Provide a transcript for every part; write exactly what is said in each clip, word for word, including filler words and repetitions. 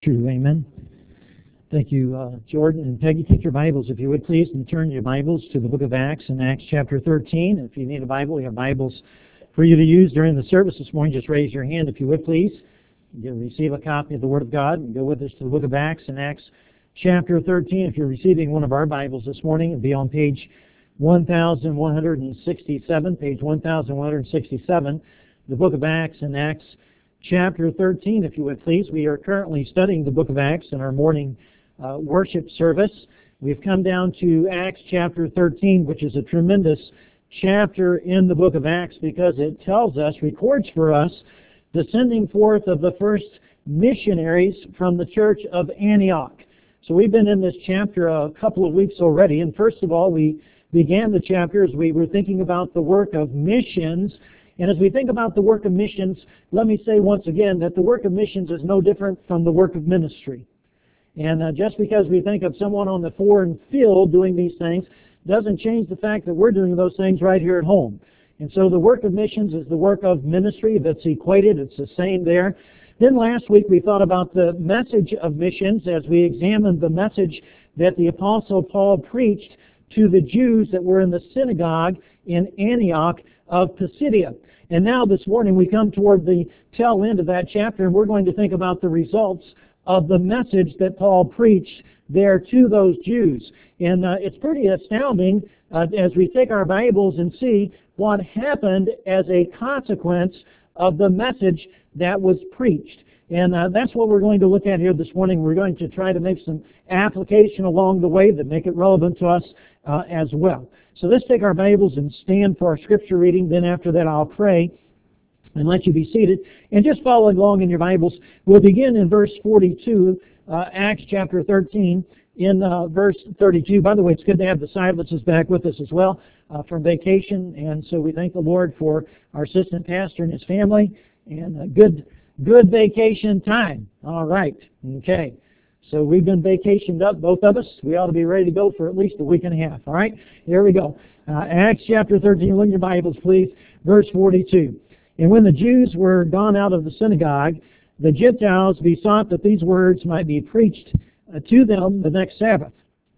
True, amen. Thank you, uh, Jordan and Peggy. Take your Bibles, if you would, please, and turn your Bibles to the book of Acts in Acts chapter thirteen. If you need a Bible, we have Bibles for you to use during the service this morning. Just raise your hand, if you would, please. You'll receive a copy of the Word of God and go with us to the book of Acts in Acts chapter thirteen. If you're receiving one of our Bibles this morning, it'll be on page one thousand one hundred sixty-seven, page one thousand one hundred sixty-seven, the book of Acts in Acts chapter thirteen, if you would, please. We are currently studying the book of Acts in our morning uh, worship service. We've come down to Acts chapter thirteen, which is a tremendous chapter in the book of Acts because it tells us, records for us, the sending forth of the first missionaries from the church of Antioch. So we've been in this chapter a couple of weeks already, and first of all, we began the chapter as we were thinking about the work of missions. And as we think about the work of missions, let me say once again that the work of missions is no different from the work of ministry. And uh, just because we think of someone on the foreign field doing these things doesn't change the fact that we're doing those things right here at home. And so the work of missions is the work of ministry. That's equated. It's the same there. Then last week we thought about the message of missions as we examined the message that the Apostle Paul preached to the Jews that were in the synagogue in Antioch of Pisidia. And now this morning we come toward the tail end of that chapter, and we're going to think about the results of the message that Paul preached there to those Jews. And uh, it's pretty astounding uh, as we take our Bibles and see what happened as a consequence of the message that was preached. And uh, that's what we're going to look at here this morning. We're going to try to make some application along the way that make it relevant to us uh, as well. So let's take our Bibles and stand for our scripture reading. Then after that I'll pray and let you be seated. And just following along in your Bibles, we'll begin in verse forty-two, uh, Acts chapter thirteen, in uh, verse thirty-two. By the way, it's good to have the Silences back with us as well uh, from vacation. And so we thank the Lord for our assistant pastor and his family. And a good, good vacation time. All right. Okay. So we've been vacationed up, both of us. We ought to be ready to go for at least a week and a half. All right? Here we go. Uh, Acts chapter thirteen. Look at your Bibles, please. Verse forty-two. And when the Jews were gone out of the synagogue, the Gentiles besought that these words might be preached uh, to them the next Sabbath.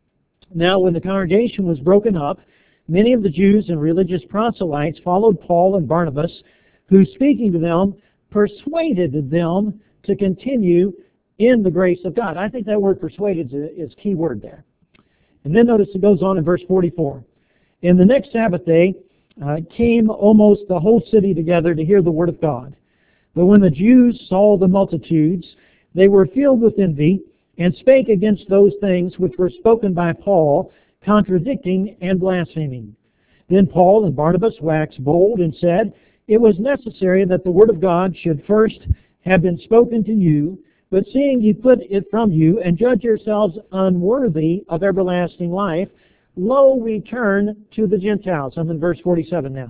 Now when the congregation was broken up, many of the Jews and religious proselytes followed Paul and Barnabas, who, speaking to them, persuaded them to continue in the grace of God. I think that word persuaded is a key word there. And then notice it goes on in verse forty-four. And the next Sabbath day uh, came almost the whole city together to hear the word of God. But when the Jews saw the multitudes, they were filled with envy and spake against those things which were spoken by Paul, contradicting and blaspheming. Then Paul and Barnabas waxed bold and said, it was necessary that the word of God should first have been spoken to you, but seeing ye put it from you, and judge yourselves unworthy of everlasting life, lo, we turn to the Gentiles. I'm in verse forty-seven now.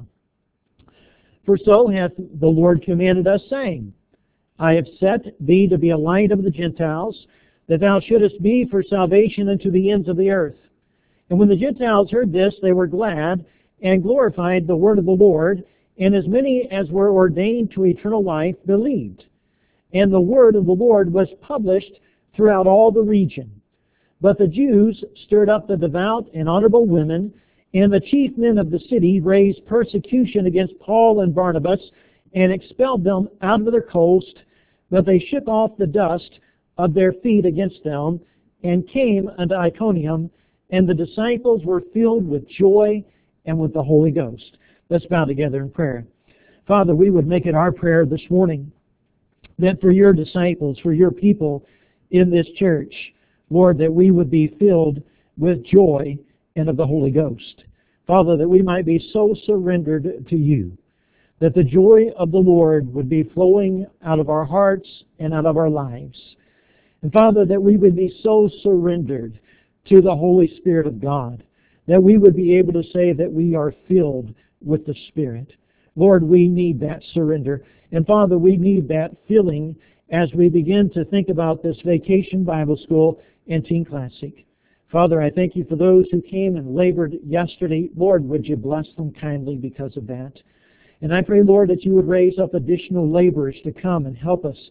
For so hath the Lord commanded us, saying, I have set thee to be a light of the Gentiles, that thou shouldest be for salvation unto the ends of the earth. And when the Gentiles heard this, they were glad, and glorified the word of the Lord, and as many as were ordained to eternal life believed. And the word of the Lord was published throughout all the region. But the Jews stirred up the devout and honorable women, and the chief men of the city raised persecution against Paul and Barnabas, and expelled them out of their coast. But they shook off the dust of their feet against them, and came unto Iconium, and the disciples were filled with joy and with the Holy Ghost. Let's bow together in prayer. Father, we would make it our prayer this morning that for your disciples, for your people in this church, Lord, that we would be filled with joy and of the Holy Ghost. Father, that we might be so surrendered to you, that the joy of the Lord would be flowing out of our hearts and out of our lives. And Father, that we would be so surrendered to the Holy Spirit of God, that we would be able to say that we are filled with the Spirit. Lord, we need that surrender. And Father, we need that filling as we begin to think about this Vacation Bible School and Teen Classic. Father, I thank you for those who came and labored yesterday. Lord, would you bless them kindly because of that? And I pray, Lord, that you would raise up additional laborers to come and help us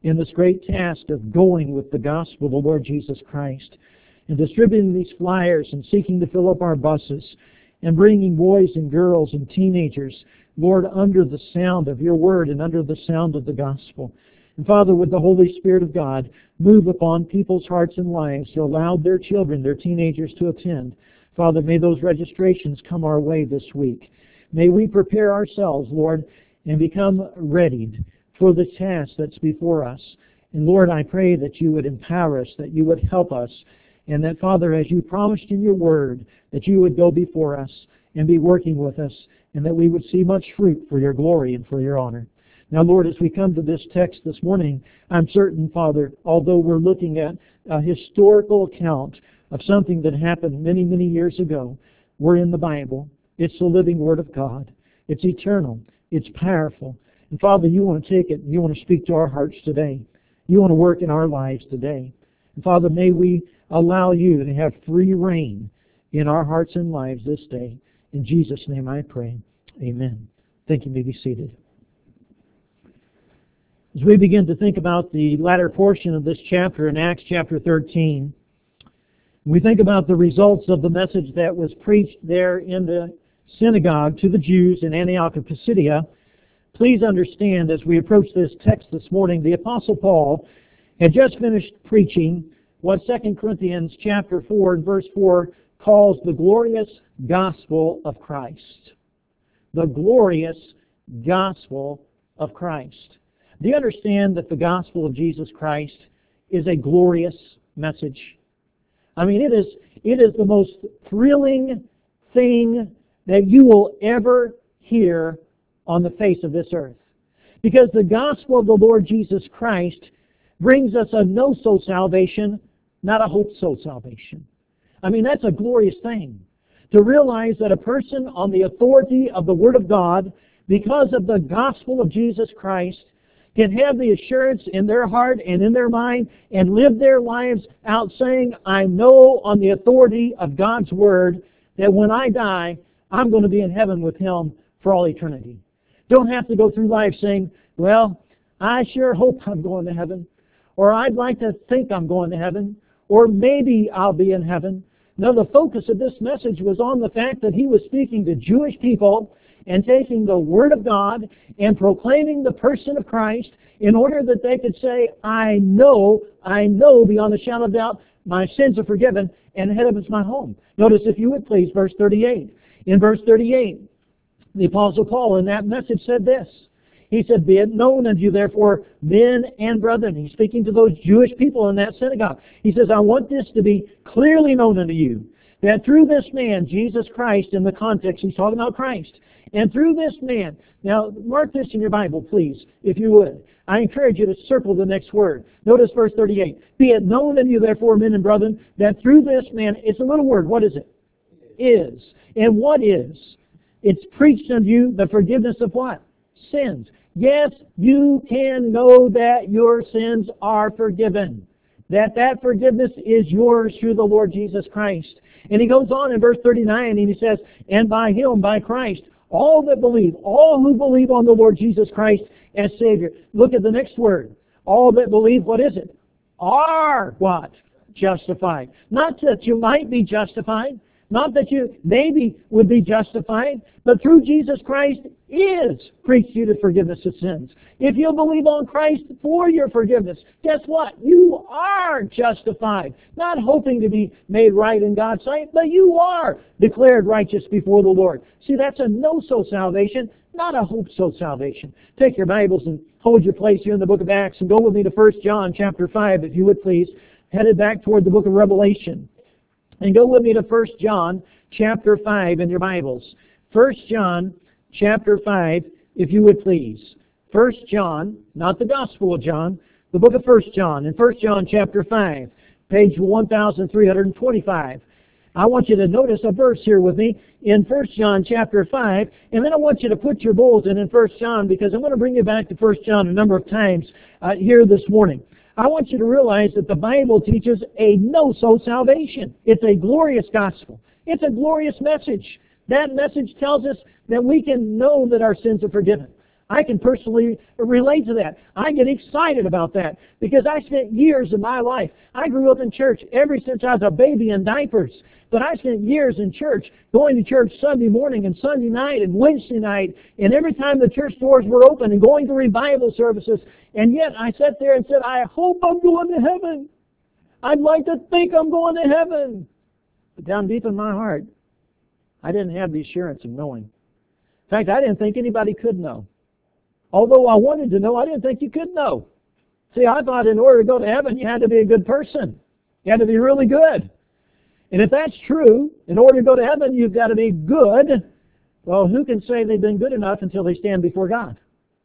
in this great task of going with the gospel of the Lord Jesus Christ and distributing these flyers and seeking to fill up our buses and bringing boys and girls and teenagers, Lord, under the sound of your word and under the sound of the gospel. And Father, with the Holy Spirit of God, move upon people's hearts and lives to allow their children, their teenagers to attend. Father, may those registrations come our way this week. May we prepare ourselves, Lord, and become readied for the task that's before us. And Lord, I pray that you would empower us, that you would help us, and that, Father, as you promised in your word, that you would go before us and be working with us, and that we would see much fruit for your glory and for your honor. Now, Lord, as we come to this text this morning, I'm certain, Father, although we're looking at a historical account of something that happened many, many years ago, we're in the Bible. It's the living Word of God. It's eternal. It's powerful. And Father, you want to take it and you want to speak to our hearts today. You want to work in our lives today. And Father, may we allow you to have free reign in our hearts and lives this day. In Jesus' name I pray. Amen. Thank you. You may be seated. As we begin to think about the latter portion of this chapter in Acts chapter thirteen, we think about the results of the message that was preached there in the synagogue to the Jews in Antioch of Pisidia. Please understand, as we approach this text this morning, the Apostle Paul had just finished preaching what Second Corinthians chapter four and verse four calls the glorious gospel of Christ. The glorious gospel of Christ. Do you understand that the gospel of Jesus Christ is a glorious message? I mean, it is, it is the most thrilling thing that you will ever hear on the face of this earth. Because the gospel of the Lord Jesus Christ brings us a no-so salvation, not a hope-so salvation. I mean, that's a glorious thing. To realize that a person on the authority of the Word of God, because of the gospel of Jesus Christ, can have the assurance in their heart and in their mind and live their lives out saying, I know on the authority of God's Word that when I die, I'm going to be in heaven with Him for all eternity. Don't have to go through life saying, well, I sure hope I'm going to heaven, or I'd like to think I'm going to heaven, or maybe I'll be in heaven. No, the focus of this message was on the fact that he was speaking to Jewish people and taking the Word of God and proclaiming the person of Christ in order that they could say, I know, I know beyond a shadow of doubt, my sins are forgiven and heaven is my home. Notice, if you would please, verse thirty-eight. In verse thirty-eight, the Apostle Paul in that message said this. He said, be it known unto you, therefore, men and brethren. He's speaking to those Jewish people in that synagogue. He says, I want this to be clearly known unto you, that through this man, Jesus Christ, in the context, he's talking about Christ, and through this man, now mark this in your Bible, please, if you would. I encourage you to circle the next word. Notice verse thirty-eight. Be it known unto you, therefore, men and brethren, that through this man, it's a little word, what is it? Is. And what is? It's preached unto you the forgiveness of what? Sins. Yes, you can know that your sins are forgiven. That that forgiveness is yours through the Lord Jesus Christ. And he goes on in verse thirty-nine and he says, and by Him, by Christ, all that believe, all who believe on the Lord Jesus Christ as Savior. Look at the next word. All that believe, what is it? Are what? Justified. Not that you might be justified. Not that you maybe would be justified, but through Jesus Christ is preached to you the forgiveness of sins. If you believe on Christ for your forgiveness, guess what? You are justified. Not hoping to be made right in God's sight, but you are declared righteous before the Lord. See, that's a no-so salvation, not a hope-so salvation. Take your Bibles and hold your place here in the book of Acts and go with me to First John chapter five, if you would please. Headed back toward the book of Revelation. And go with me to First John chapter five in your Bibles. First John chapter five, if you would please. First John, not the Gospel of John, the book of First John. In First John chapter five, page one thousand three hundred twenty-five. I want you to notice a verse here with me in First John chapter five, and then I want you to put your bulletin in First John, because I'm going to bring you back to First John a number of times uh, here this morning. I want you to realize that the Bible teaches a no-so salvation. It's a glorious gospel. It's a glorious message. That message tells us that we can know that our sins are forgiven. I can personally relate to that. I get excited about that because I spent years of my life. I grew up in church ever since I was a baby in diapers. But I spent years in church, going to church Sunday morning and Sunday night and Wednesday night, and every time the church doors were open and going to revival services. And yet I sat there and said, I hope I'm going to heaven. I'd like to think I'm going to heaven. But down deep in my heart, I didn't have the assurance of knowing. In fact, I didn't think anybody could know. Although I wanted to know, I didn't think you could know. See, I thought in order to go to heaven, you had to be a good person. You had to be really good. And if that's true, in order to go to heaven, you've got to be good. Well, who can say they've been good enough until they stand before God?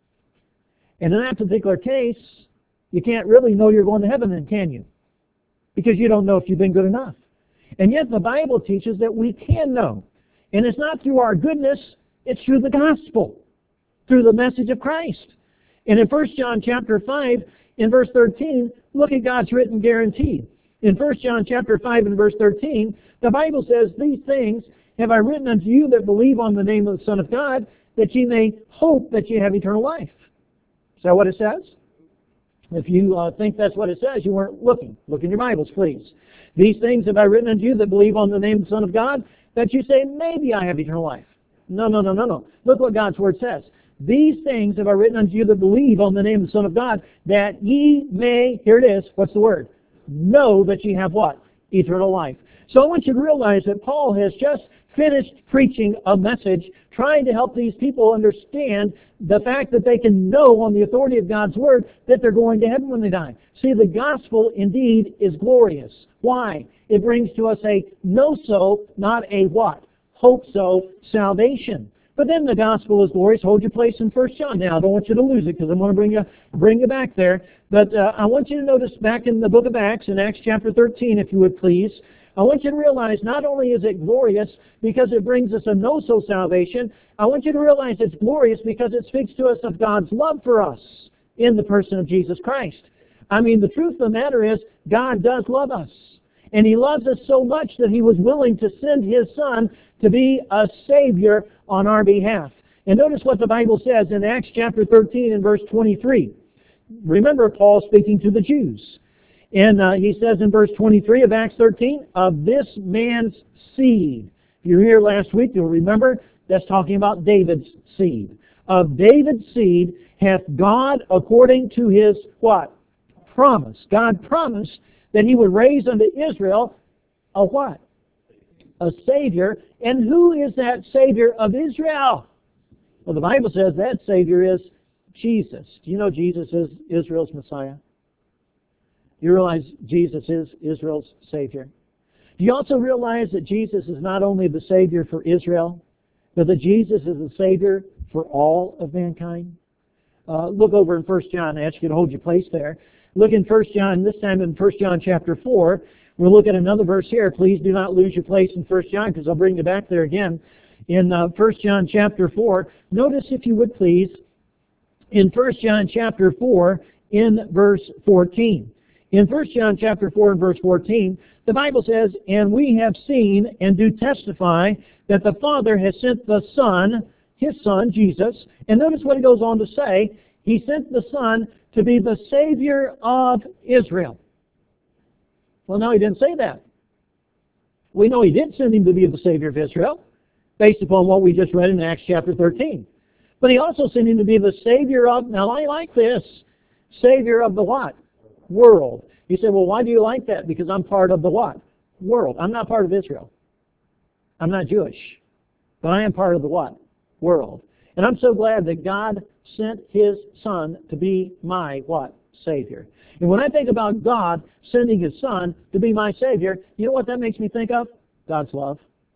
And in that particular case, you can't really know you're going to heaven then, can you? Because you don't know if you've been good enough. And yet the Bible teaches that we can know. And it's not through our goodness, it's through the gospel, through the message of Christ. And in First John chapter five, in verse thirteen, look at God's written guarantee. In First John chapter five and verse thirteen, the Bible says, these things have I written unto you that believe on the name of the Son of God, that ye may hope that ye have eternal life. Is that what it says? If you uh, think that's what it says, you weren't looking. Look in your Bibles, please. These things have I written unto you that believe on the name of the Son of God, that you say, maybe I have eternal life. No, no, no, no, no. Look what God's Word says. These things have I written unto you that believe on the name of the Son of God, that ye may, here it is, what's the word? Know that ye have what? Eternal life. So I want you to realize that Paul has just finished preaching a message trying to help these people understand the fact that they can know on the authority of God's Word that they're going to heaven when they die. See, the gospel indeed is glorious. Why? It brings to us a know-so, not a what? Hope-so salvation. But then the gospel is glorious. Hold your place in First John. Now, I don't want you to lose it because I'm going to bring you, bring you back there. But uh, I want you to notice back in the book of Acts, in Acts chapter thirteen, if you would please, I want you to realize not only is it glorious because it brings us a know-so salvation, I want you to realize it's glorious because it speaks to us of God's love for us in the person of Jesus Christ. I mean, the truth of the matter is God does love us. And He loves us so much that He was willing to send His Son to be a Savior on our behalf. And notice what the Bible says in Acts chapter thirteen and verse twenty-three. Remember Paul speaking to the Jews. And uh, he says in verse twenty-three of Acts thirteen, of this man's seed. If you were here last week, you'll remember that's talking about David's seed. Of David's seed hath God, according to His what? Promise. God promised that He would raise unto Israel a what? A Savior. And who is that Savior of Israel? Well, the Bible says that Savior is Jesus. Do you know Jesus is Israel's Messiah? You realize Jesus is Israel's Savior? Do you also realize that Jesus is not only the Savior for Israel, but that Jesus is the Savior for all of mankind? Uh, look over in First John. I ask you to hold your place there. Look in First John, this time in First John chapter four. We'll look at another verse here. Please do not lose your place in First John because I'll bring you back there again. In uh, First John chapter four, notice if you would please, in First John chapter four, in verse fourteen. In First John chapter four and verse fourteen, the Bible says, and we have seen and do testify that the Father has sent the Son, His Son, Jesus. And notice what He goes on to say. He sent the Son to be the Savior of Israel. Well, no, He didn't say that. We know He did send Him to be the Savior of Israel, based upon what we just read in Acts chapter thirteen. But He also sent Him to be the Savior of, now I like this, Savior of the what? World. You say, well, why do you like that? Because I'm part of the what? World. I'm not part of Israel. I'm not Jewish. But I am part of the what? World. And I'm so glad that God sent His Son to be my what? Savior. And when I think about God sending His Son to be my Savior, you know what that makes me think of? God's love.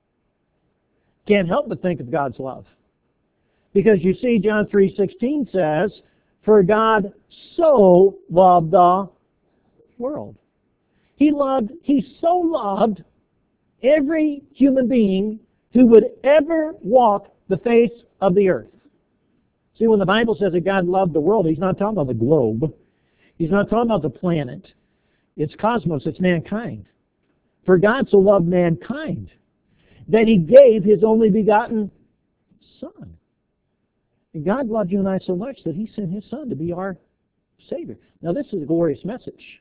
Can't help but think of God's love. Because you see, John three sixteen says, for God so loved the world. He loved, He so loved every human being who would ever walk the face of the earth. See, when the Bible says that God loved the world, He's not talking about the globe. He's not talking about the planet. It's cosmos, it's mankind. For God so loved mankind that He gave His only begotten Son. And God loved you and I so much that He sent His Son to be our Savior. Now this is a glorious message.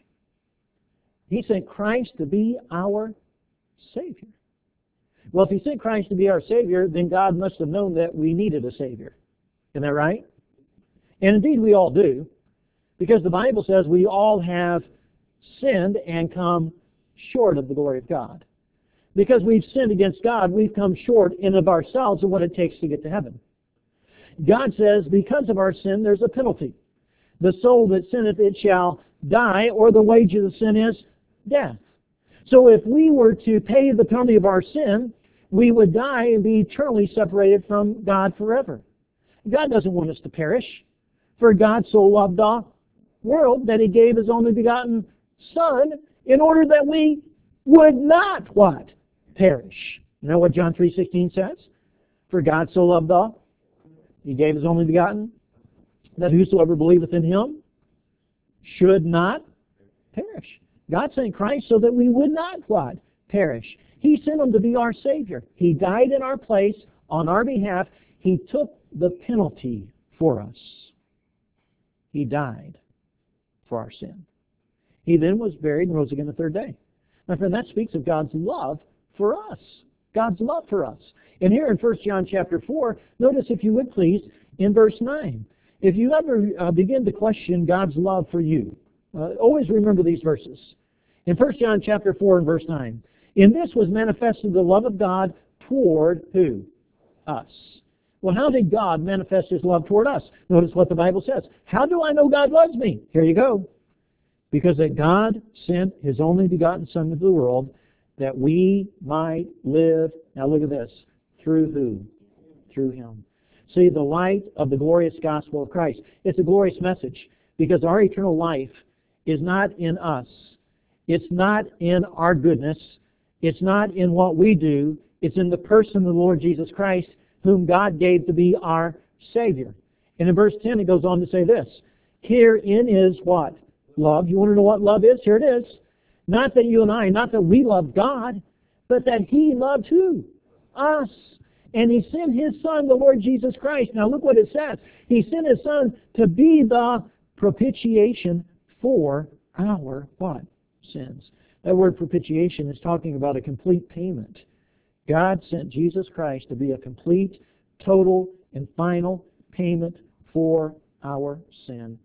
He sent Christ to be our Savior. Well, if He sent Christ to be our Savior, then God must have known that we needed a Savior. Isn't that right? And indeed we all do, because the Bible says we all have sinned and come short of the glory of God. Because we've sinned against God, we've come short in of ourselves of what it takes to get to heaven. God says, because of our sin, there's a penalty. The soul that sinneth, it shall die, or the wage of the sin is death. So if we were to pay the penalty of our sin, we would die and be eternally separated from God forever. God doesn't want us to perish. For God so loved the world that He gave His only begotten Son in order that we would not, what? Perish. You know what John three sixteen says? For God so loved the He gave His only begotten, that whosoever believeth in Him should not perish. God sent Christ so that we would not, what? Perish. He sent Him to be our Savior. He died in our place, on our behalf. He took the penalty for us. He died for our sin. He then was buried and rose again the third day. My friend, that speaks of God's love for us. God's love for us. And here in First John chapter four, notice, if you would please, in verse nine. If you ever uh, begin to question God's love for you, uh, always remember these verses. In First John chapter four and verse nine, in this was manifested the love of God toward who? Us. Well, how did God manifest His love toward us? Notice what the Bible says. How do I know God loves me? Here you go. Because that God sent His only begotten Son into the world that we might live, now look at this, through who? Through Him. See, the light of the glorious gospel of Christ. It's a glorious message because our eternal life is not in us. It's not in our goodness. It's not in what we do. It's in the person of the Lord Jesus Christ, whom God gave to be our Savior. And in verse ten it goes on to say this. Herein is what? Love. You want to know what love is? Here it is. Not that you and I, not that we love God, but that He loved who? Us. And He sent His Son, the Lord Jesus Christ. Now look what it says. He sent His Son to be the propitiation for our what? Sins. That word propitiation is talking about a complete payment. God sent Jesus Christ to be a complete, total, and final payment for our sin.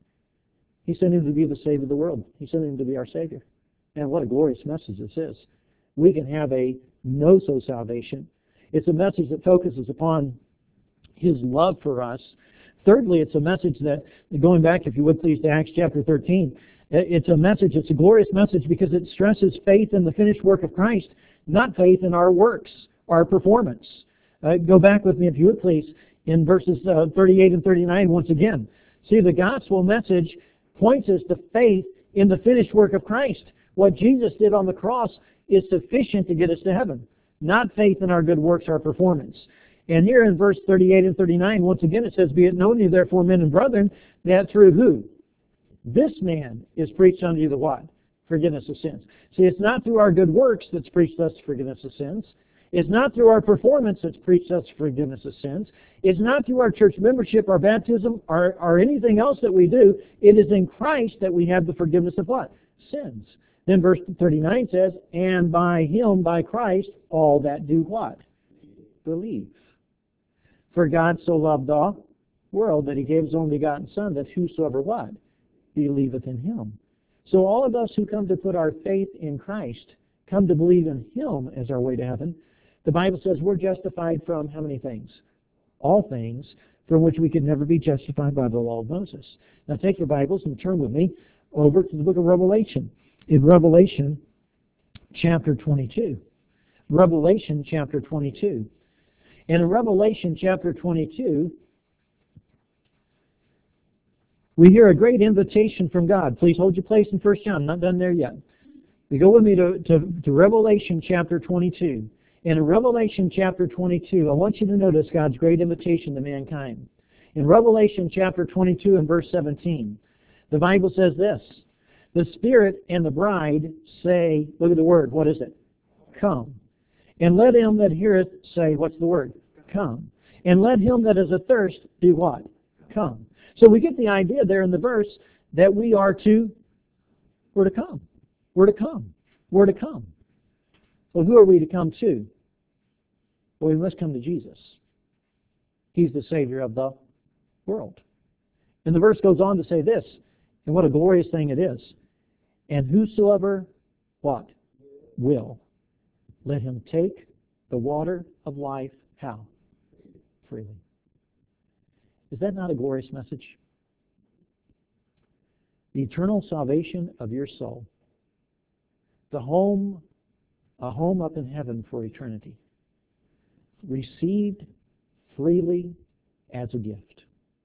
He sent Him to be the Savior of the world. He sent Him to be our Savior. And what a glorious message this is. We can have a no-so salvation. It's a message that focuses upon His love for us. Thirdly, it's a message that, going back, if you would please, to Acts chapter thirteen, it's a message, it's a glorious message because it stresses faith in the finished work of Christ, not faith in our works, our performance. Uh, go back with me, if you would please, in verses uh, thirty-eight and thirty-nine once again. See, the gospel message points us to faith in the finished work of Christ. What Jesus did on the cross is sufficient to get us to heaven, not faith in our good works, our performance. And here in verse thirty-eight and thirty-nine, once again it says, Be it known to you therefore, men and brethren, that through who? This man is preached unto you the what? Forgiveness of sins. See, it's not through our good works that's preached us forgiveness of sins. It's not through our performance that's preached us forgiveness of sins. It's not through our church membership, our baptism, or, or anything else that we do. It is in Christ that we have the forgiveness of what? Sins. Then verse thirty-nine says, And by Him, by Christ, all that do what? Believe. For God so loved the world that He gave His only begotten Son, that whosoever what? Believeth in Him. So all of us who come to put our faith in Christ, come to believe in Him as our way to heaven, the Bible says we're justified from how many things? All things from which we could never be justified by the law of Moses. Now take your Bibles and turn with me over to the book of Revelation. In Revelation chapter twenty-two. Revelation chapter twenty-two. And in Revelation chapter twenty-two, we hear a great invitation from God. Please hold your place in First John. I'm not done there yet. You go with me to, to, to Revelation chapter twenty-two. And in Revelation chapter twenty-two, I want you to notice God's great invitation to mankind. In Revelation chapter twenty-two and verse seventeen, the Bible says this, The Spirit and the bride say, look at the word, what is it? Come. And let him that heareth say, what's the word? Come. And let him that is athirst do what? come. So we get the idea there in the verse that we are to, we're to come. We're to come. We're to come. So who are we to come to? Well, we must come to Jesus. He's the Savior of the world. And the verse goes on to say this, and what a glorious thing it is. And whosoever, what? Will. Let him take the water of life, how? Freely. Is that not a glorious message? The eternal salvation of your soul. The home, a home up in heaven for eternity. Received freely as a gift.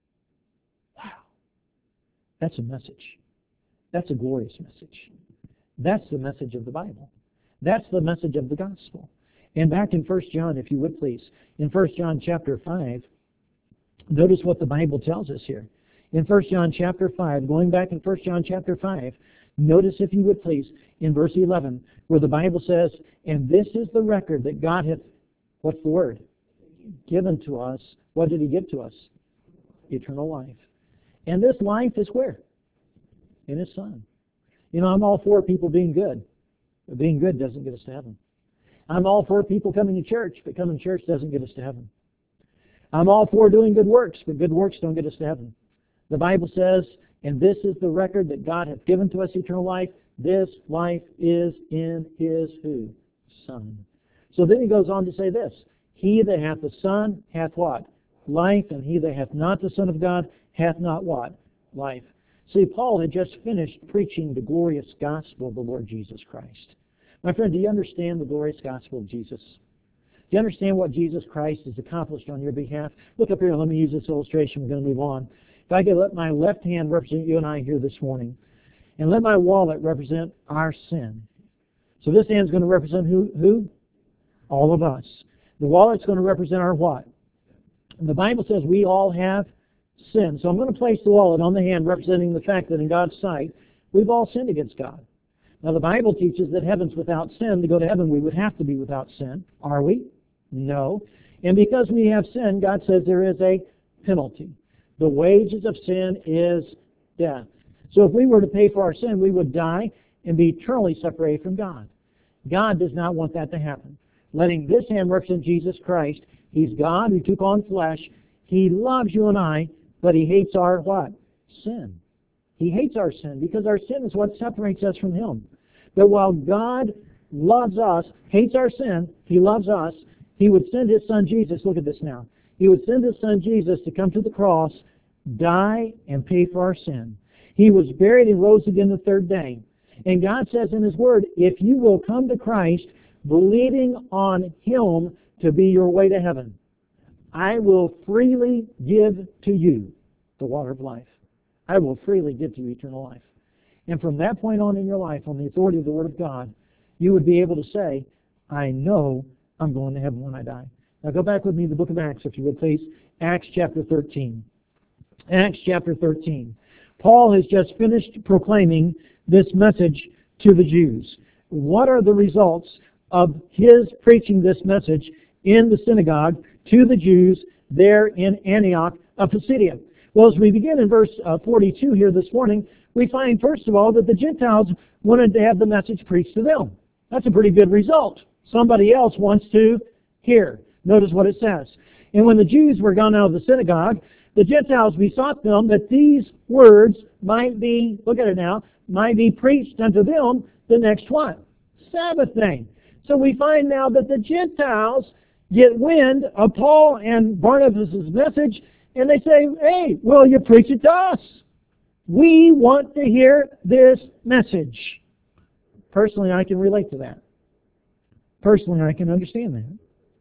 Wow. That's a message. That's a glorious message. That's the message of the Bible. That's the message of the gospel. And back in First John, if you would please, in First John chapter five, notice what the Bible tells us here. In First John chapter five, going back in First John chapter five, notice, if you would please, in verse eleven, where the Bible says, and this is the record that God hath, what's the word? Given to us. What did He give to us? Eternal life. And this life is where? In His Son. You know, I'm all for people being good. But being good doesn't get us to heaven. I'm all for people coming to church, but coming to church doesn't get us to heaven. I'm all for doing good works, but good works don't get us to heaven. The Bible says, and this is the record that God hath given to us eternal life. This life is in His who? Son. So then he goes on to say this, he that hath the Son hath what? Life, and he that hath not the Son of God hath not what? Life. See, Paul had just finished preaching the glorious gospel of the Lord Jesus Christ. My friend, do you understand the glorious gospel of Jesus? Do you understand what Jesus Christ has accomplished on your behalf? Look up here and let me use this illustration. We're going to move on. If I could let my left hand represent you and I here this morning, and let my wallet represent our sin. So this hand's going to represent who? Who? All of us. The wallet's going to represent our what? And the Bible says we all have sin. So I'm going to place the wallet on the hand representing the fact that in God's sight, we've all sinned against God. Now the Bible teaches that heaven's without sin. To go to heaven, we would have to be without sin. Are we? No. And because we have sin, God says there is a penalty. The wages of sin is death. So if we were to pay for our sin, we would die and be eternally separated from God. God does not want that to happen. Letting this hand represent Jesus Christ. He's God who took on flesh. He loves you and I, but He hates our what? Sin. He hates our sin because our sin is what separates us from Him. But while God loves us, hates our sin, He loves us, He would send His Son Jesus, look at this now, He would send His Son Jesus to come to the cross, die, and pay for our sin. He was buried and rose again the third day. And God says in His Word, if you will come to Christ, believing on Him to be your way to heaven, I will freely give to you the water of life. I will freely give to you eternal life. And from that point on in your life, on the authority of the Word of God, you would be able to say, I know I'm going to heaven when I die. Now go back with me to the book of Acts, if you would please. Acts chapter thirteen. Acts chapter thirteen. Paul has just finished proclaiming this message to the Jews. What are the results of his preaching this message in the synagogue to the Jews there in Antioch of Pisidia? Well, as we begin in verse uh, forty-two here this morning, we find, first of all, that the Gentiles wanted to have the message preached to them. That's a pretty good result. Somebody else wants to hear. Notice what it says. And when the Jews were gone out of the synagogue, the Gentiles besought them that these words might be, look at it now, might be preached unto them the next what? Sabbath day. So we find now that the Gentiles get wind of Paul and Barnabas' message, and they say, hey, will you preach it to us? We want to hear this message. Personally, I can relate to that. Personally, I can understand that.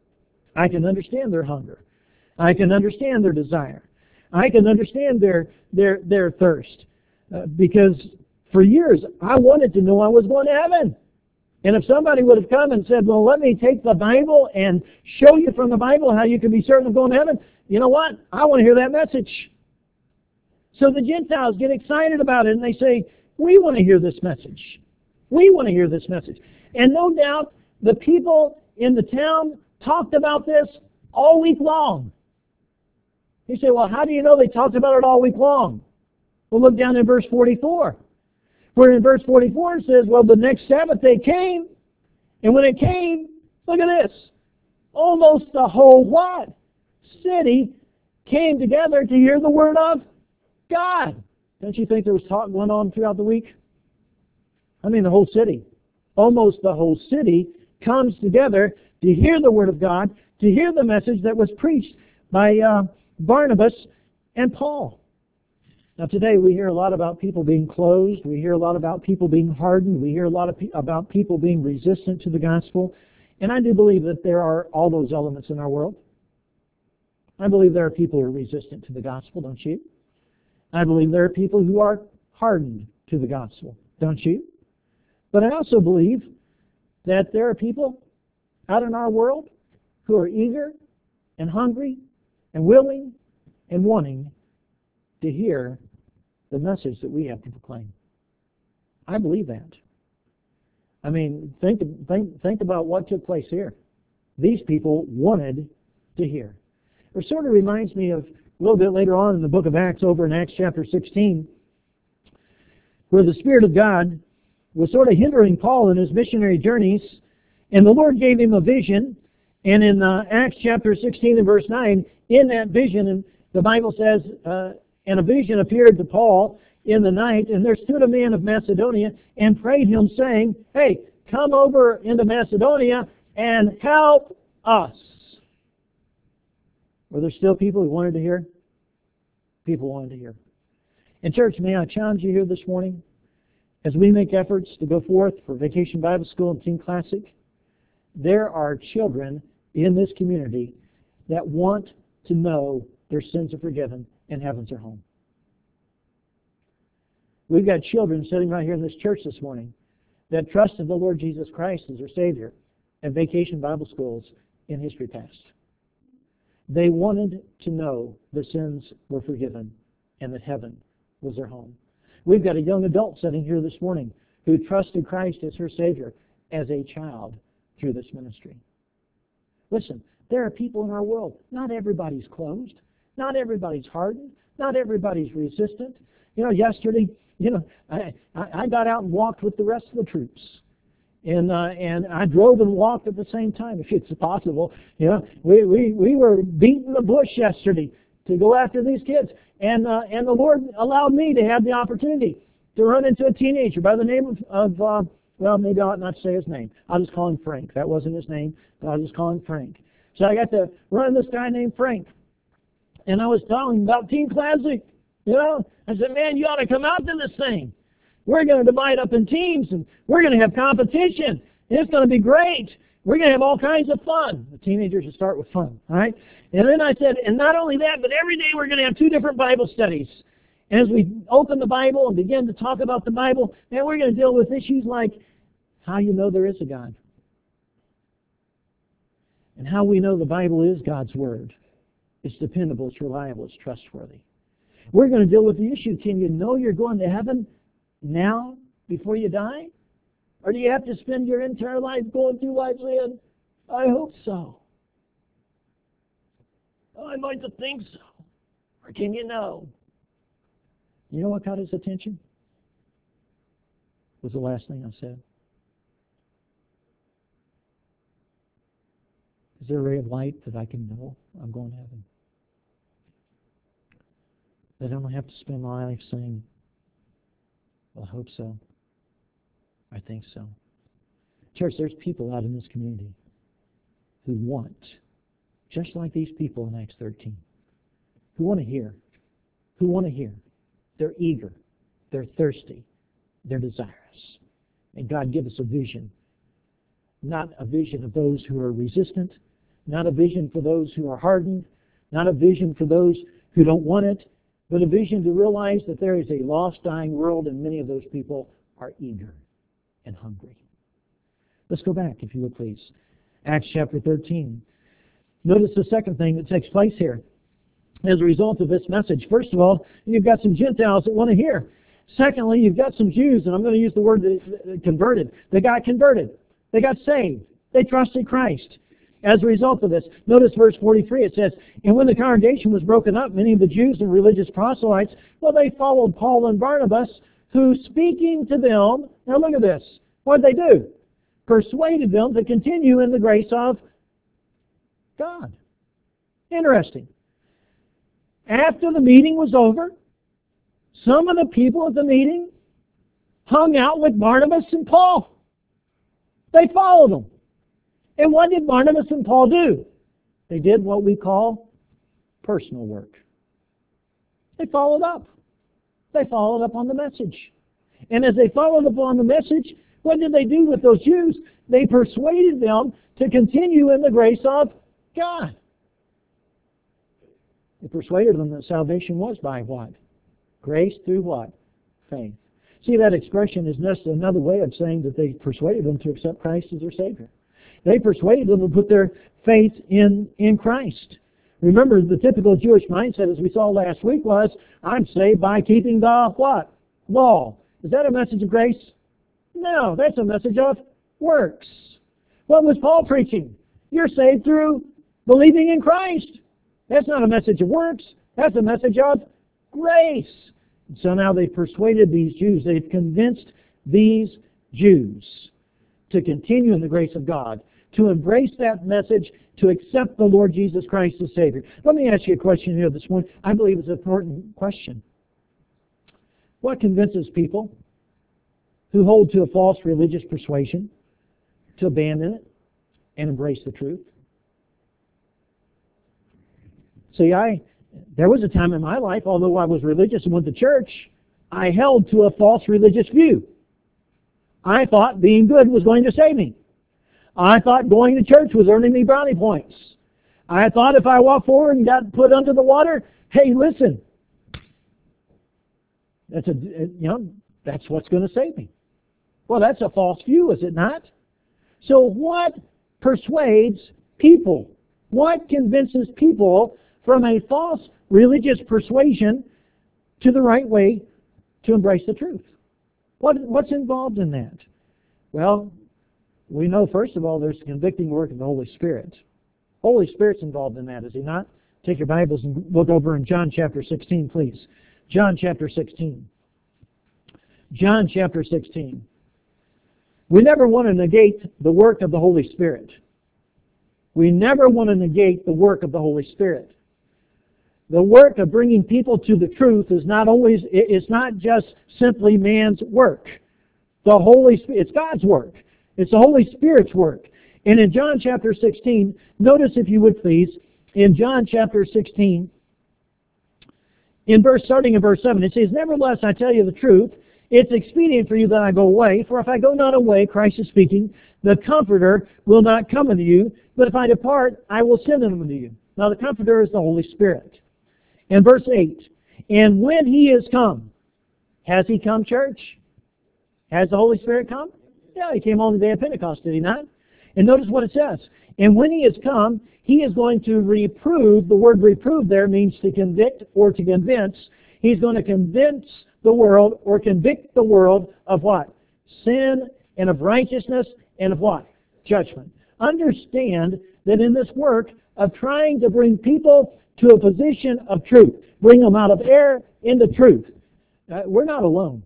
I can understand their hunger. I can understand their desire. I can understand their their their thirst. Uh, because for years, I wanted to know I was going to heaven. And if somebody would have come and said, well, let me take the Bible and show you from the Bible how you can be certain of going to heaven, you know what? I want to hear that message. So the Gentiles get excited about it, and they say, we want to hear this message. We want to hear this message. And no doubt, the people in the town talked about this all week long. You say, well, how do you know they talked about it all week long? Well, look down in verse forty-four. Where in verse forty-four it says, well, the next Sabbath they came, and when it came, look at this. Almost the whole what? City came together to hear the word of God. Don't you think there was talk going on throughout the week? I mean, the whole city. Almost the whole city comes together to hear the word of God, to hear the message that was preached by uh, Barnabas and Paul. Now today we hear a lot about people being closed. We hear a lot about people being hardened. We hear a lot of pe- about people being resistant to the gospel. And I do believe that there are all those elements in our world. I believe there are people who are resistant to the gospel, don't you? I believe there are people who are hardened to the gospel, don't you? But I also believe that there are people out in our world who are eager and hungry and willing and wanting to hear the message that we have to proclaim. I believe that. I mean, think, think, think about what took place here. These people wanted to hear. It sort of reminds me of a little bit later on in the book of Acts, over in Acts chapter sixteen, where the Spirit of God was sort of hindering Paul in his missionary journeys, and the Lord gave him a vision. And in uh, Acts chapter sixteen and verse nine, in that vision, and the Bible says, uh, and a vision appeared to Paul in the night, and there stood a man of Macedonia and prayed him, saying, hey, come over into Macedonia and help us. Were there still people who wanted to hear? People wanted to hear. And church, may I challenge you here this morning, as we make efforts to go forth for Vacation Bible School and Teen Classic, there are children in this community that want to know their sins are forgiven and heaven's their home. We've got children sitting right here in this church this morning that trusted the Lord Jesus Christ as their Savior at Vacation Bible Schools in history past. They wanted to know their sins were forgiven and that heaven was their home. We've got a young adult sitting here this morning who trusted Christ as her Savior as a child through this ministry. Listen, there are people in our world. Not everybody's closed. Not everybody's hardened. Not everybody's resistant. You know, yesterday, you know, I, I got out and walked with the rest of the troops. And uh, and I drove and walked at the same time, if it's possible. You know, we, we, we were beating the bush yesterday to go after these kids. And uh, and the Lord allowed me to have the opportunity to run into a teenager by the name of, of uh, well, maybe I ought not say his name. I'll just call him Frank. That wasn't his name, but I'll just call him Frank. So I got to run this guy named Frank. And I was telling him about Teen Classic. You know, I said, man, you ought to come out to this thing. We're going to divide up in teams, and we're going to have competition. And it's going to be great. We're going to have all kinds of fun. The teenagers should start with fun, all right? And then I said, and not only that, but every day we're going to have two different Bible studies. And as we open the Bible and begin to talk about the Bible, man, we're going to deal with issues like how you know there is a God, and how we know the Bible is God's Word. It's dependable, it's reliable, it's trustworthy. We're going to deal with the issue, can you know you're going to heaven now before you die? Or do you have to spend your entire life going through life saying, I hope so. Oh, I'd like to think so. Or can you know? You know what caught his attention? Was the last thing I said. Is there a ray of light that I can know I'm going to heaven? That I don't have to spend my life saying, well, I hope so. I think so. Church, there's people out in this community who want, just like these people in Acts thirteen, who want to hear, who want to hear. They're eager. They're thirsty. They're desirous. And God give us a vision. Not a vision of those who are resistant, not a vision for those who are hardened, not a vision for those who don't want it, but a vision to realize that there is a lost, dying world, and many of those people are eager and hungry. Let's go back, if you would please. Acts chapter thirteen. Notice the second thing that takes place here as a result of this message. First of all, you've got some Gentiles that want to hear. Secondly, you've got some Jews, and I'm going to use the word converted. They got converted. They got saved. They trusted Christ. as a result of this. Notice verse forty-three, it says, and when the congregation was broken up, many of the Jews and religious proselytes, well, they followed Paul and Barnabas, who speaking to them, now look at this, what did they do? Persuaded them to continue in the grace of God. Interesting. After the meeting was over, some of the people at the meeting hung out with Barnabas and Paul. They followed them. And what did Barnabas and Paul do? They did what we call personal work. They followed up. They followed up on the message. And as they followed up on the message, what did they do with those Jews? They persuaded them to continue in the grace of God. They persuaded them that salvation was by what? Grace through what? Faith. See, that expression is just another way of saying that they persuaded them to accept Christ as their Savior. They persuaded them to put their faith in, in Christ. Remember, the typical Jewish mindset, as we saw last week, was, I'm saved by keeping the what? Law. Is that a message of grace? No, that's a message of works. What was Paul preaching? You're saved through believing in Christ. That's not a message of works. That's a message of grace. And so now they've persuaded these Jews. They've convinced these Jews to continue in the grace of God, to embrace that message, to accept the Lord Jesus Christ as Savior. Let me ask you a question here this morning. I believe it's an important question. What convinces people who hold to a false religious persuasion to abandon it and embrace the truth? See, I there was a time in my life, although I was religious and went to church, I held to a false religious view. I thought being good was going to save me. I thought going to church was earning me brownie points. I thought if I walked forward and got put under the water, hey, listen, that's a you know that's what's going to save me. Well, that's a false view, is it not? So what persuades people? What convinces people from a false religious persuasion to the right way to embrace the truth? What, what's involved in that? Well, we know, first of all, there's the convicting work of the Holy Spirit. Holy Spirit's involved in that, is He not? Take your Bibles and look over in John chapter sixteen, please. John chapter sixteen. John chapter sixteen. We never want to negate the work of the Holy Spirit. We never want to negate the work of the Holy Spirit. The work of bringing people to the truth is not always, it's not just simply man's work. The Holy Spirit, it's God's work. It's the Holy Spirit's work. And in John chapter sixteen, notice if you would please, in John chapter sixteen, in verse, starting in verse seven, it says, nevertheless, I tell you the truth, it's expedient for you that I go away, for if I go not away, Christ is speaking, the Comforter will not come unto you, but if I depart, I will send him unto you. Now the Comforter is the Holy Spirit. In verse eight, and when He is come, has He come, church? Has the Holy Spirit come? Yeah, He came on the day of Pentecost, did He not? And notice what it says. And when He is come, He is going to reprove. The word reprove there means to convict or to convince. He's going to convince the world or convict the world of what? Sin and of righteousness and of what? Judgment. Understand that in this work of trying to bring people to a position of truth, bring them out of error into truth, uh, we're not alone.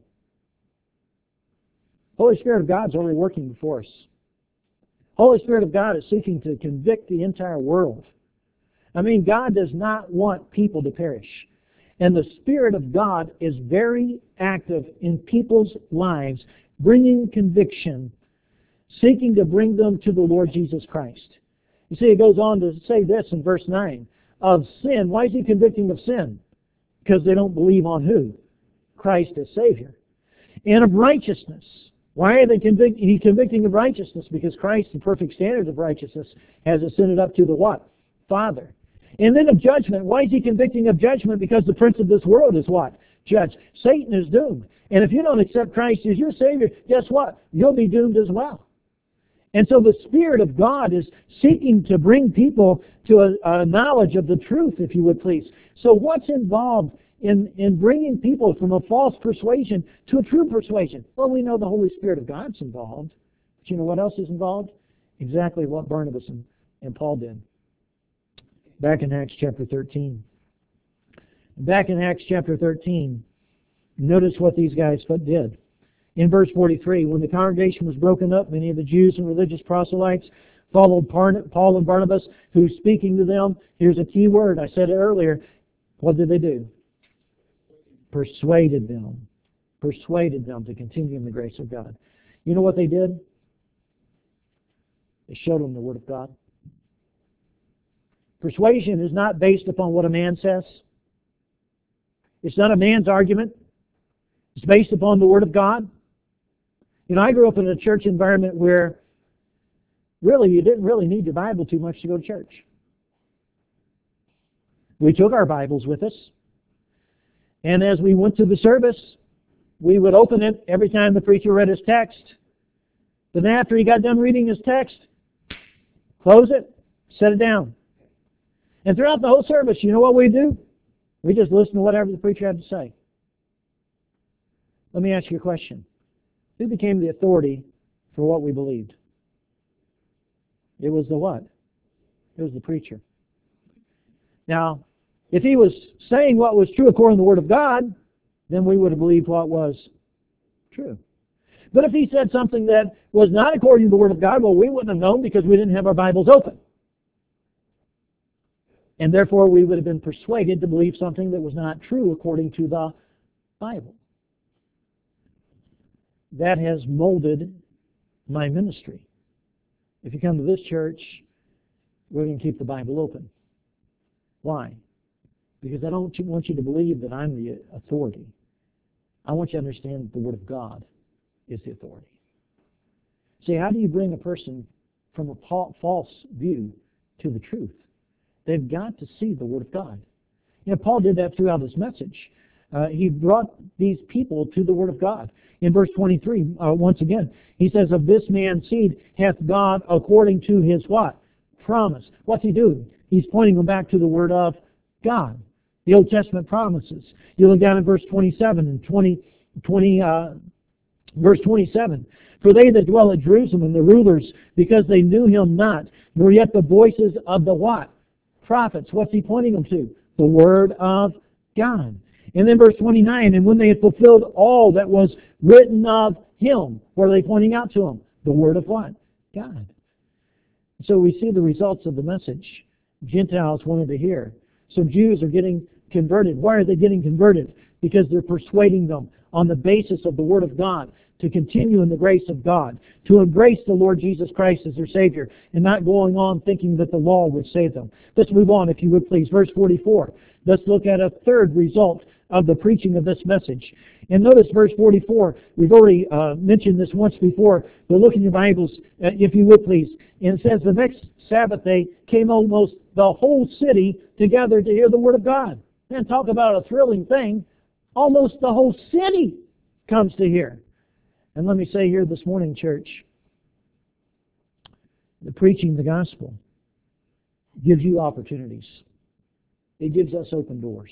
Holy Spirit of God is already working before us. Holy Spirit of God is seeking to convict the entire world. I mean, God does not want people to perish. And the Spirit of God is very active in people's lives, bringing conviction, seeking to bring them to the Lord Jesus Christ. You see, it goes on to say this in verse nine, of sin. Why is He convicting of sin? Because they don't believe on who? Christ as Savior. And of righteousness. Why are they convict- He convicting of righteousness? Because Christ, the perfect standard of righteousness, has ascended up to the what? Father. And then of judgment. Why is He convicting of judgment? Because the prince of this world is what? Judged. Satan is doomed. And if you don't accept Christ as your Savior, guess what? You'll be doomed as well. And so the Spirit of God is seeking to bring people to a, a knowledge of the truth, if you would please. So what's involved in, in bringing people from a false persuasion to a true persuasion? Well, we know the Holy Spirit of God's involved. But you know what else is involved? Exactly what Barnabas and And Paul did. Back in Acts chapter thirteen. Back in Acts chapter thirteen, notice what these guys did. In verse forty-three, when the congregation was broken up, many of the Jews and religious proselytes followed Paul and Barnabas, who speaking to them, here's a key word, I said it earlier, what did they do? Persuaded them. Persuaded them to continue in the grace of God. You know what they did? They showed them the Word of God. Persuasion is not based upon what a man says. It's not a man's argument. It's based upon the Word of God. You know, I grew up in a church environment where really you didn't really need your Bible too much to go to church. We took our Bibles with us. And as we went to the service, we would open it every time the preacher read his text. Then after he got done reading his text, close it, set it down. And throughout the whole service, you know what we do? We just listen to whatever the preacher had to say. Let me ask you a question. Who became the authority for what we believed? It was the what? It was the preacher. Now, if he was saying what was true according to the Word of God, then we would have believed what was true. But if he said something that was not according to the Word of God, well, we wouldn't have known because we didn't have our Bibles open. And therefore, we would have been persuaded to believe something that was not true according to the Bible. That has molded my ministry. If you come to this church, we're going to keep the Bible open. Why? Because I don't want you to believe that I'm the authority. I want you to understand that the Word of God is the authority. See, how do you bring a person from a false view to the truth? They've got to see the Word of God. You know, Paul did that throughout his message. Uh, he brought these people to the Word of God. In verse twenty-three, uh, once again, he says, of this man's seed hath God according to his what? Promise. What's he doing? He's pointing them back to the Word of God. The Old Testament promises. You look down at verse twenty-seven and twenty, twenty, uh, verse twenty-seven. For they that dwell at Jerusalem and the rulers, because they knew him not, nor yet the voices of the what? Prophets. What's he pointing them to? The Word of God. And then verse twenty-nine, and when they had fulfilled all that was written of him, what are they pointing out to him? The Word of what? God. So we see the results of the message Gentiles wanted to hear. So Jews are getting converted. Why are they getting converted? Because they're persuading them on the basis of the Word of God to continue in the grace of God, to embrace the Lord Jesus Christ as their Savior, and not going on thinking that the law would save them. Let's move on, if you would please. Verse forty-four. Let's look at a third result of the preaching of this message. And notice verse forty-four. We've already uh, mentioned this once before, but look in your Bibles, uh, if you would please. And it says, the next Sabbath day came almost the whole city together to hear the Word of God. And talk about a thrilling thing. Almost the whole city comes to hear. And let me say here this morning, church, the preaching the gospel gives you opportunities. It gives us open doors.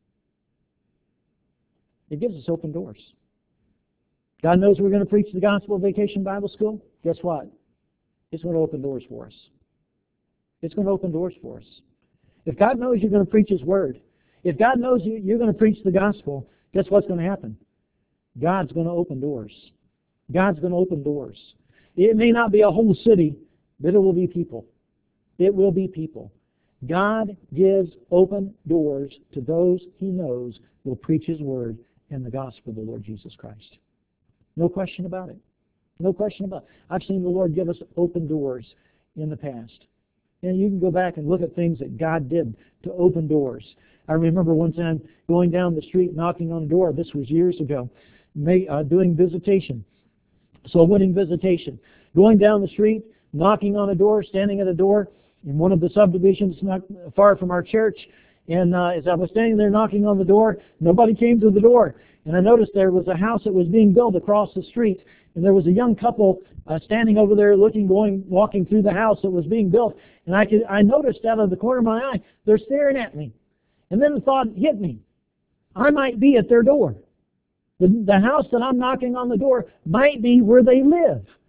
It gives us open doors. God knows we're going to preach the gospel at Vacation Bible School. Guess what? It's going to open doors for us. It's going to open doors for us. If God knows you're going to preach His Word, if God knows you, you're going to preach the gospel, guess what's going to happen? God's going to open doors. God's going to open doors. It may not be a whole city, but it will be people. It will be people. God gives open doors to those He knows will preach His Word and the gospel of the Lord Jesus Christ. No question about it. No question about it. I've seen the Lord give us open doors in the past. And you can go back and look at things that God did to open doors. I remember one time going down the street, knocking on a door. This was years ago, may, uh, doing visitation. So winning visitation. Going down the street, knocking on a door, standing at a door in one of the subdivisions not far from our church. And uh, as I was standing there knocking on the door, nobody came to the door. And I noticed there was a house that was being built across the street. And there was a young couple uh, standing over there looking, going, walking through the house that was being built. And I could, I noticed out of the corner of my eye, they're staring at me. And then the thought hit me. I might be at their door. The, the house that I'm knocking on the door might be where they live.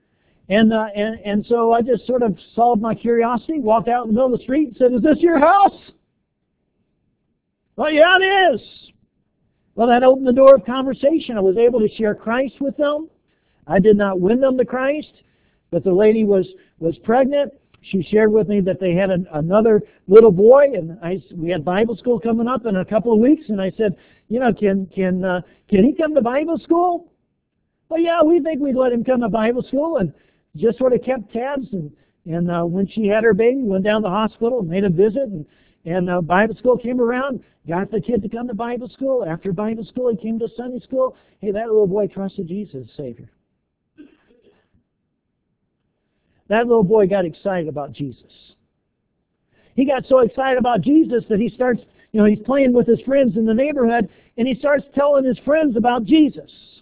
And, uh, and, and so I just sort of solved my curiosity, walked out in the middle of the street and said, "Is this your house?" "Well, yeah, it is." Well, that opened the door of conversation. I was able to share Christ with them. I did not win them to Christ, but the lady was, was pregnant. She shared with me that they had an, another little boy, and I, we had Bible school coming up in a couple of weeks, and I said, you know, can can uh, can he come to Bible school? "Well, yeah, we think we'd let him come to Bible school," and just sort of kept tabs. And, and uh, when she had her baby, went down to the hospital, made a visit, and, and uh, Bible school came around, got the kid to come to Bible school. After Bible school, he came to Sunday school. Hey, that little boy trusted Jesus as Savior. That little boy got excited about Jesus. He got so excited about Jesus that he starts, you know, he's playing with his friends in the neighborhood, and he starts telling his friends about Jesus.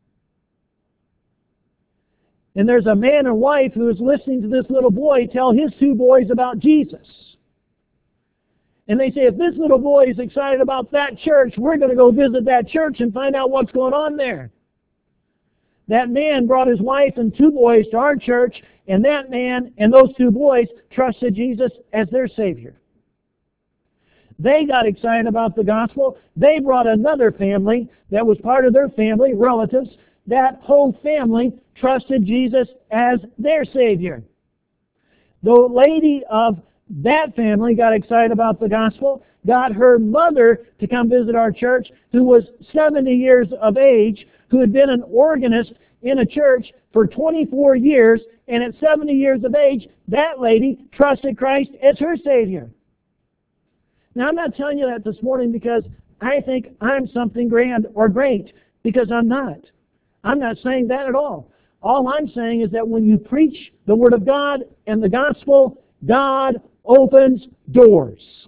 And there's a man and wife who is listening to this little boy tell his two boys about Jesus. And they say, if this little boy is excited about that church, we're going to go visit that church and find out what's going on there. That man brought his wife and two boys to our church, and that man and those two boys trusted Jesus as their Savior. They got excited about the gospel. They brought another family that was part of their family, relatives. That whole family trusted Jesus as their Savior. The lady of that family got excited about the gospel, got her mother to come visit our church, who was seventy years of age, who had been an organist in a church for twenty-four years, and at seventy years of age, that lady trusted Christ as her Savior. Now, I'm not telling you that this morning because I think I'm something grand or great, because I'm not. I'm not saying that at all. All I'm saying is that when you preach the Word of God and the gospel, God opens doors.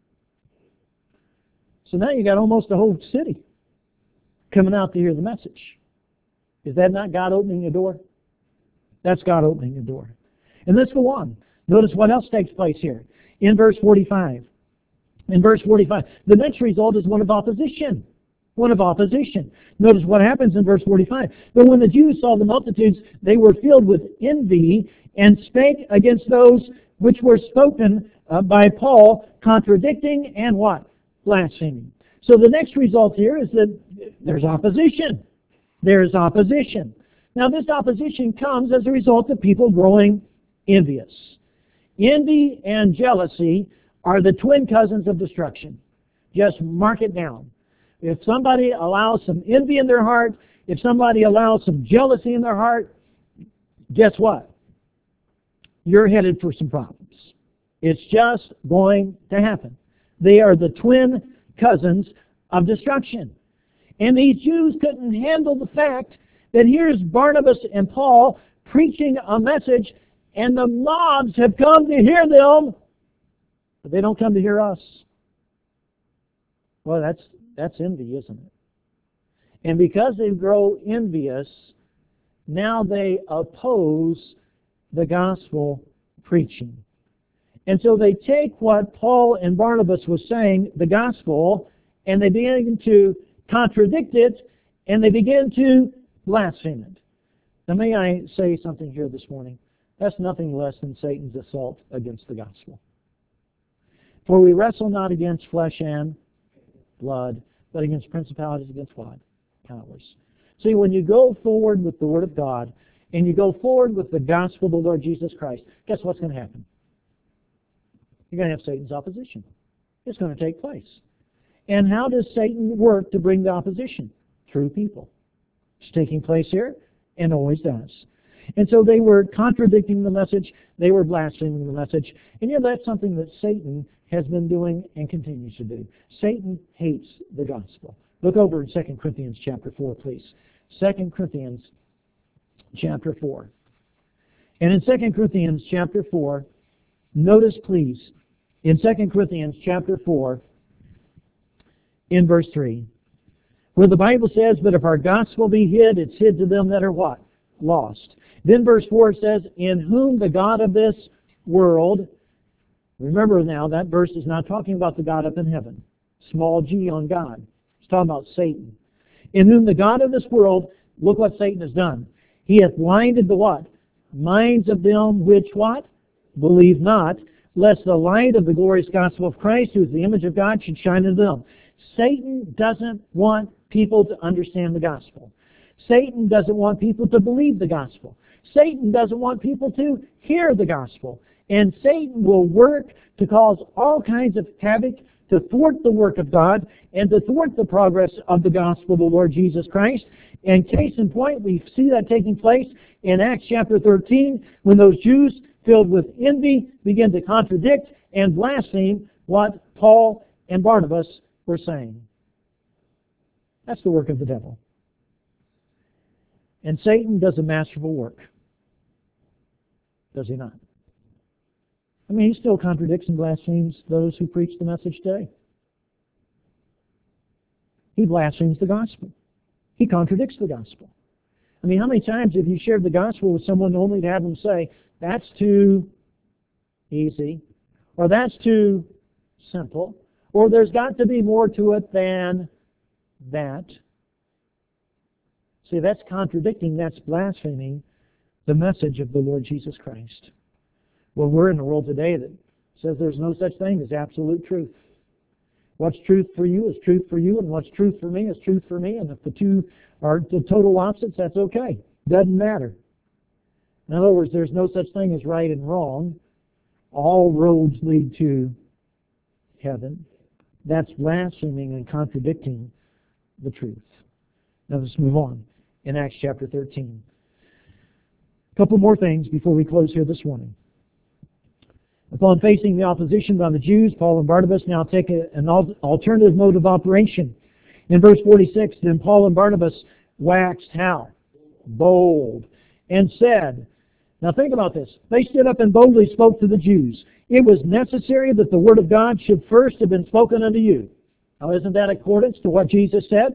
So now you got almost a whole city coming out to hear the message. Is that not God opening a door? That's God opening a door. And let's go on. Notice what else takes place here. In verse forty-five. In verse forty-five, the next result is one of opposition. One of opposition. Notice what happens in verse forty-five. But when the Jews saw the multitudes, they were filled with envy and spake against those which were spoken uh, by Paul, contradicting and what? Blaspheming. So the next result here is that there's opposition. There's opposition. Now this opposition comes as a result of people growing envious. Envy and jealousy are the twin cousins of destruction. Just mark it down. If somebody allows some envy in their heart, if somebody allows some jealousy in their heart, guess what? You're headed for some problems. It's just going to happen. They are the twin cousins of destruction. And these Jews couldn't handle the fact that here's Barnabas and Paul preaching a message, and the mobs have come to hear them, but they don't come to hear us. Well, that's that's envy, isn't it? And because they grow envious, now they oppose the gospel preaching. And so they take what Paul and Barnabas was saying, the gospel, and they begin to contradict it, and they begin to blaspheme it. Now may I say something here this morning? That's nothing less than Satan's assault against the gospel. For we wrestle not against flesh and blood, but against principalities, against what? Powers. See, when you go forward with the Word of God, and you go forward with the gospel of the Lord Jesus Christ, guess what's going to happen? You're going to have Satan's opposition. It's going to take place. And how does Satan work to bring the opposition? Through people. It's taking place here, and always does. And so they were contradicting the message, they were blaspheming the message, and you know that's something that Satan has been doing and continues to do. Satan hates the gospel. Look over in Second Corinthians chapter four, please. Second Corinthians chapter four. And in Second Corinthians chapter four, notice please, in Second Corinthians chapter four, in verse three, where the Bible says, but if our gospel be hid, it's hid to them that are what? Lost. Then verse four says, in whom the God of this world, remember now, that verse is not talking about the God up in heaven. Small g on God. It's talking about Satan. In whom the God of this world, look what Satan has done. He hath blinded the what? minds of them which what? Believe not, lest the light of the glorious gospel of Christ, who is the image of God, should shine in them. Satan doesn't want people to understand the gospel. Satan doesn't want people to believe the gospel. Satan doesn't want people to hear the gospel. And Satan will work to cause all kinds of havoc, to thwart the work of God, and to thwart the progress of the gospel of the Lord Jesus Christ. And case in point, we see that taking place in Acts chapter thirteen, when those Jews filled with envy begin to contradict and blaspheme what Paul and Barnabas were saying. That's the work of the devil. And Satan does a masterful work. Does he not? I mean, he still contradicts and blasphemes those who preach the message today. He blasphemes the gospel. He contradicts the gospel. I mean, how many times have you shared the gospel with someone only to have them say, that's too easy, or that's too simple, or there's got to be more to it than that? See, that's contradicting, that's blaspheming the message of the Lord Jesus Christ. Well, we're in a world today that says there's no such thing as absolute truth. What's truth for you is truth for you, and what's truth for me is truth for me, and if the two are the total opposites, that's okay. Doesn't matter. In other words, there's no such thing as right and wrong. All roads lead to heaven. That's blaspheming and contradicting the truth. Now let's move on in Acts chapter thirteen. A couple more things before we close here this morning. Upon facing the opposition by the Jews, Paul and Barnabas now take a, an alternative mode of operation. In verse forty-six, then Paul and Barnabas waxed how? Bold. And said, now think about this. They stood up and boldly spoke to the Jews. It was necessary that the word of God should first have been spoken unto you. Now isn't that accordance to what Jesus said?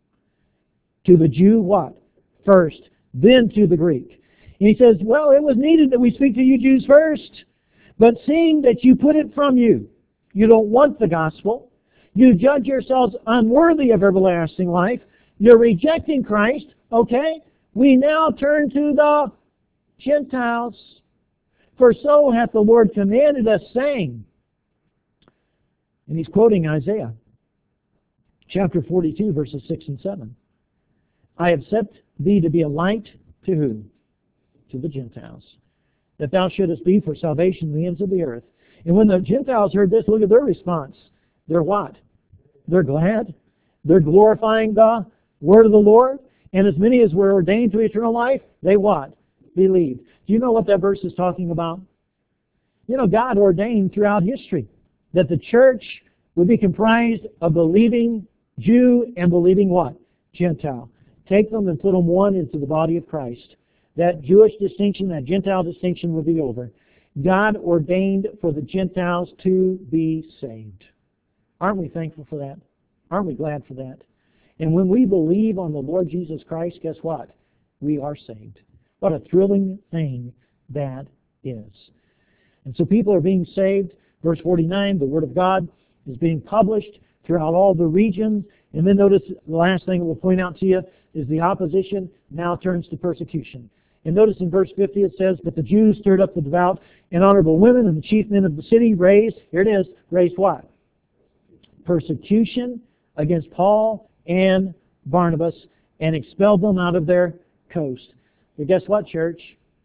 To the Jew what? First. Then to the Greek. And he says, well, it was needed that we speak to you Jews first. But seeing that you put it from you, you don't want the gospel, you judge yourselves unworthy of everlasting life, you're rejecting Christ, okay? We now turn to the Gentiles. For so hath the Lord commanded us, saying, and he's quoting Isaiah, chapter forty-two, verses six and seven. I have set thee to be a light to who? To the Gentiles, that thou shouldest be for salvation to the ends of the earth. And when the Gentiles heard this, look at their response. They're what? They're glad. They're glorifying the word of the Lord. And as many as were ordained to eternal life, they what? Believed. Do you know what that verse is talking about? You know, God ordained throughout history that the church would be comprised of believing Jew and believing what? Gentile. Take them and put them one into the body of Christ. That Jewish distinction, that Gentile distinction would be over. God ordained for the Gentiles to be saved. Aren't we thankful for that? Aren't we glad for that? And when we believe on the Lord Jesus Christ, guess what? We are saved. What a thrilling thing that is. And so people are being saved. Verse forty-nine, the Word of God is being published throughout all the regions. And then notice the last thing we'll point out to you is the opposition now turns to persecution. And notice in verse fifty it says, but the Jews stirred up the devout and honorable women, and the chief men of the city raised, here it is, raised what? Persecution against Paul and Barnabas, and expelled them out of their coast. But guess what, church?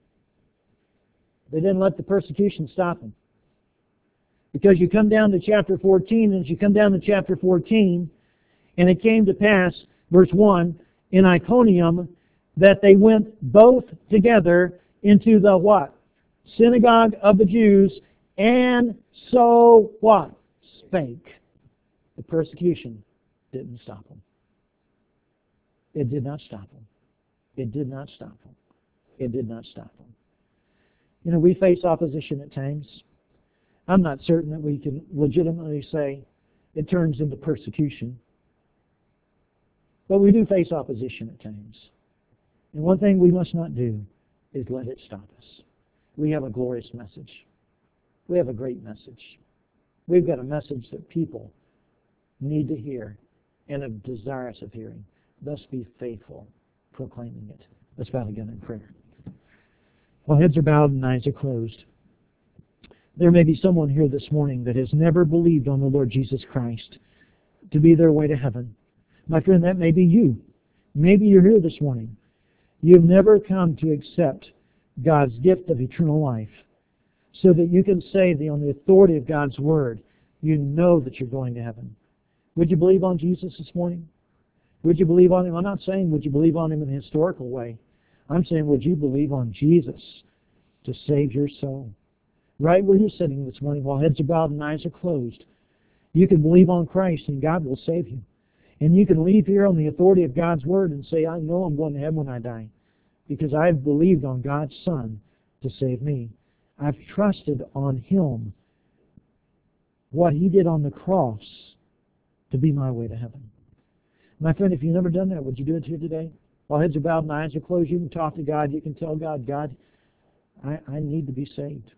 They didn't let the persecution stop them. Because you come down to chapter fourteen, and as you come down to chapter fourteen, and it came to pass, verse one, in Iconium, that they went both together into the what? Synagogue of the Jews, and so what? Spake. The persecution didn't stop them. It did not stop them. It did not stop them. It did not stop them. You know, we face opposition at times. I'm not certain that we can legitimately say it turns into persecution. But we do face opposition at times. And one thing we must not do is let it stop us. We have a glorious message. We have a great message. We've got a message that people need to hear and are desirous of hearing. Thus be faithful proclaiming it. Let's bow together in prayer. While heads are bowed and eyes are closed, there may be someone here this morning that has never believed on the Lord Jesus Christ to be their way to heaven. My friend, that may be you. Maybe you're here this morning. You've never come to accept God's gift of eternal life so that you can say that on the authority of God's Word, you know that you're going to heaven. Would you believe on Jesus this morning? Would you believe on Him? I'm not saying would you believe on Him in a historical way. I'm saying would you believe on Jesus to save your soul? Right where you're sitting this morning while heads are bowed and eyes are closed, you can believe on Christ and God will save you. And you can leave here on the authority of God's Word and say, I know I'm going to heaven when I die because I've believed on God's Son to save me. I've trusted on Him, what He did on the cross to be my way to heaven. My friend, if you've never done that, would you do it here today? While heads are bowed and eyes are closed, you can talk to God. You can tell God, God, I, I need to be saved.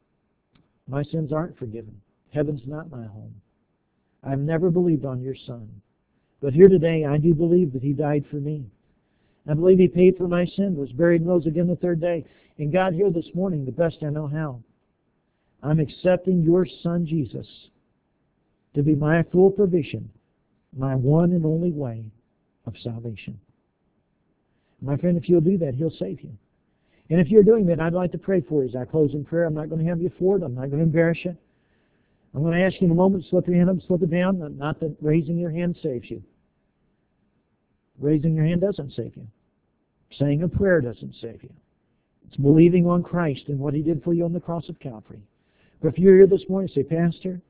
My sins aren't forgiven. Heaven's not my home. I've never believed on your Son. But here today, I do believe that He died for me. I believe He paid for my sin, was buried, and rose again the third day. And God, here this morning, the best I know how, I'm accepting your Son, Jesus, to be my full provision, my one and only way of salvation. My friend, if you'll do that, He'll save you. And if you're doing that, I'd like to pray for you as I close in prayer. I'm not going to have you forward. I'm not going to embarrass you. I'm going to ask you in a moment to slip your hand up, slip it down. Not that raising your hand saves you. Raising your hand doesn't save you. Saying a prayer doesn't save you. It's believing on Christ and what He did for you on the cross of Calvary. But if you're here this morning and say, Pastor,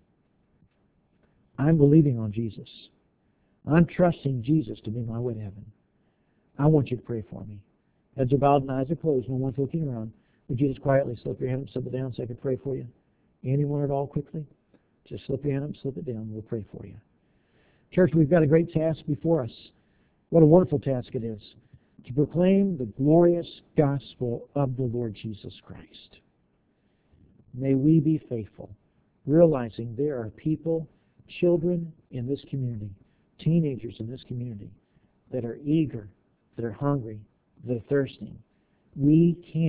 I'm believing on Jesus. I'm trusting Jesus to be my way to heaven. I want you to pray for me. Heads are bowed and eyes are closed. No one's looking around. Would you just quietly slip your hand up, slip it down so I could pray for you? Anyone at all quickly? Just slip your hand up, slip it down. We'll pray for you. Church, we've got a great task before us. What a wonderful task it is to proclaim the glorious gospel of the Lord Jesus Christ. May we be faithful, realizing there are people, children in this community, teenagers in this community, that are eager, that are hungry, that are thirsting. We can't